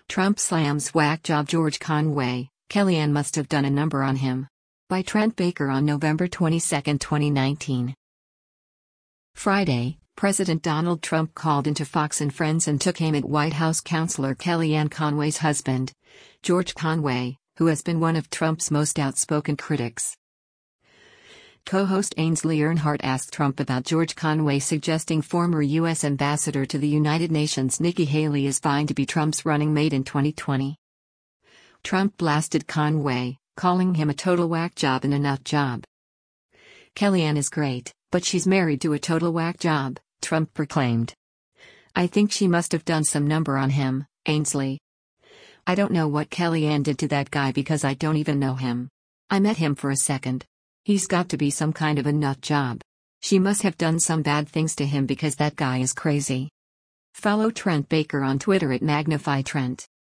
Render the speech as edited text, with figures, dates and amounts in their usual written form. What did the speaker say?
Trump slams whack job George Conway, Kellyanne must have done a number on him. By Trent Baker on November 22, 2019. Friday, President Donald Trump called into Fox and Friends and took aim at White House counselor Kellyanne Conway's husband, George Conway, who has been one of Trump's most outspoken critics. Co-host Ainsley Earnhardt asked Trump about George Conway, suggesting former U.S. Ambassador to the United Nations Nikki Haley is vying to be Trump's running mate in 2020. Trump blasted Conway, calling him a total whack job and a nut job. Kellyanne is great, but she's married to a total whack job, Trump proclaimed. I think she must have done some number on him, Ainsley. I don't know what Kellyanne did to that guy because I don't even know him. I met him for a second. He's got to be some kind of a nut job. She must have done some bad things to him because that guy is crazy. Follow Trent Baker on Twitter at MagnifyTrent.